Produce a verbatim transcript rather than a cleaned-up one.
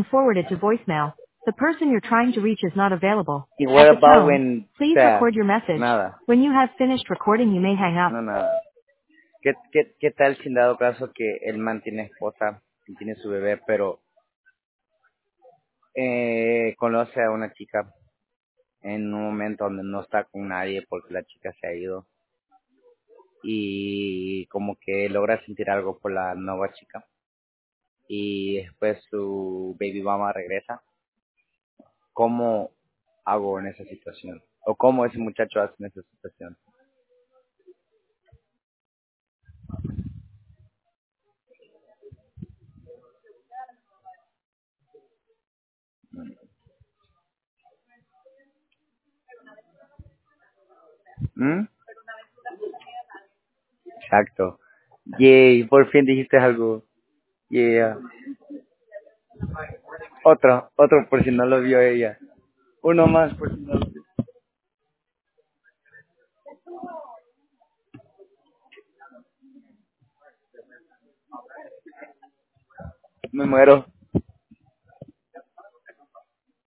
been forwarded to voicemail. The person you're trying to reach is not available. Y At what the about tone, when, o please sea, record your message. nada, When you have finished recording, you may hang up. no, nada. ¿Qué, qué, qué tal si en dado caso que el man tiene esposa y tiene su bebé, pero eh, conoce a una chica en un momento donde no está con nadie porque la chica se ha ido y como que logra sentir algo por la nueva chica y después su baby mama regresa? ¿Cómo hago en esa situación? ¿O cómo ese muchacho hace en esa situación? ¿Mm? Exacto. Yay, por fin dijiste algo. Yeah. Otro, otro por si no lo vio ella. Uno más por si no lo vio. Me muero.